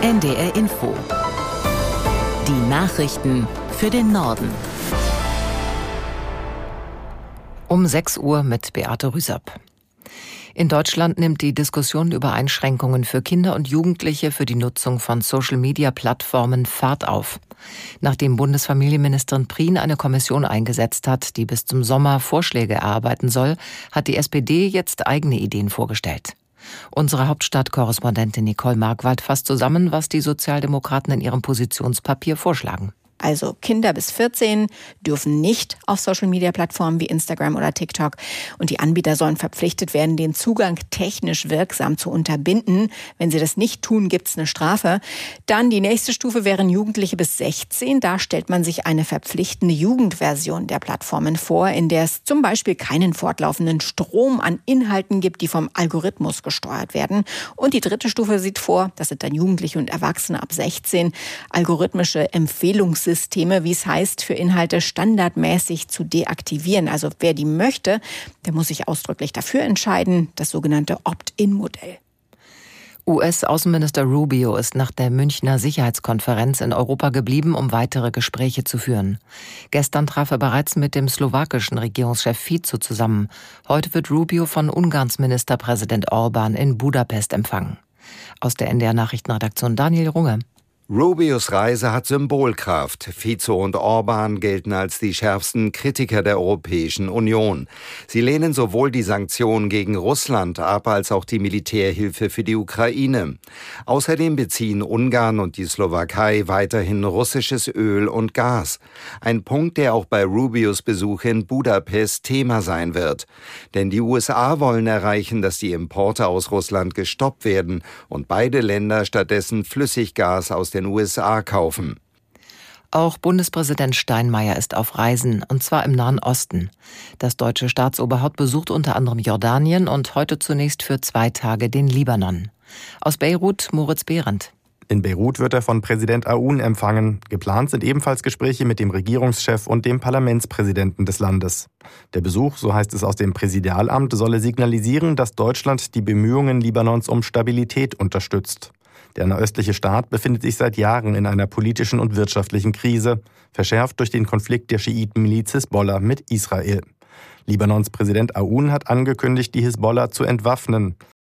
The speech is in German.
NDR Info. Die Nachrichten für den Norden. Um 6 Uhr mit Beate Rüsap. In Deutschland nimmt die Diskussion über Einschränkungen für Kinder und Jugendliche für die Nutzung von Social-Media-Plattformen Fahrt auf. Nachdem Bundesfamilienministerin Prien eine Kommission eingesetzt hat, die bis zum Sommer Vorschläge erarbeiten soll, hat die SPD jetzt eigene Ideen vorgestellt. Unsere Hauptstadtkorrespondentin Nicole Markwald fasst zusammen, was die Sozialdemokraten in ihrem Positionspapier vorschlagen. Also Kinder bis 14 dürfen nicht auf Social-Media-Plattformen wie Instagram oder TikTok. Und die Anbieter sollen verpflichtet werden, den Zugang technisch wirksam zu unterbinden. Wenn sie das nicht tun, gibt es eine Strafe. Dann die nächste Stufe wären Jugendliche bis 16. Da stellt man sich eine verpflichtende Jugendversion der Plattformen vor, in der es zum Beispiel keinen fortlaufenden Strom an Inhalten gibt, die vom Algorithmus gesteuert werden. Und die dritte Stufe sieht vor, das sind dann Jugendliche und Erwachsene ab 16, algorithmische Empfehlungssysteme, wie es heißt, für Inhalte standardmäßig zu deaktivieren. Also wer die möchte, der muss sich ausdrücklich dafür entscheiden, das sogenannte Opt-in-Modell. US-Außenminister Rubio ist nach der Münchner Sicherheitskonferenz in Europa geblieben, um weitere Gespräche zu führen. Gestern traf er bereits mit dem slowakischen Regierungschef Fico zusammen. Heute wird Rubio von Ungarns Ministerpräsident Orbán in Budapest empfangen. Aus der NDR-Nachrichtenredaktion Daniel Runge. Rubios Reise hat Symbolkraft. Fico und Orbán gelten als die schärfsten Kritiker der Europäischen Union. Sie lehnen sowohl die Sanktionen gegen Russland ab, als auch die Militärhilfe für die Ukraine. Außerdem beziehen Ungarn und die Slowakei weiterhin russisches Öl und Gas. Ein Punkt, der auch bei Rubios Besuch in Budapest Thema sein wird. Denn die USA wollen erreichen, dass die Importe aus Russland gestoppt werden und beide Länder stattdessen Flüssiggas aus den USA kaufen. Auch Bundespräsident Steinmeier ist auf Reisen, und zwar im Nahen Osten. Das deutsche Staatsoberhaupt besucht unter anderem Jordanien und heute zunächst für 2 Tage den Libanon. Aus Beirut Moritz Behrendt. In Beirut wird er von Präsident Aoun empfangen. Geplant sind ebenfalls Gespräche mit dem Regierungschef und dem Parlamentspräsidenten des Landes. Der Besuch, so heißt es aus dem Präsidialamt, solle signalisieren, dass Deutschland die Bemühungen Libanons um Stabilität unterstützt. Der nahöstliche Staat befindet sich seit Jahren in einer politischen und wirtschaftlichen Krise, verschärft durch den Konflikt der Schiitenmiliz Hisbollah mit Israel. Libanons Präsident Aoun hat angekündigt, die Hisbollah zu entwaffnen.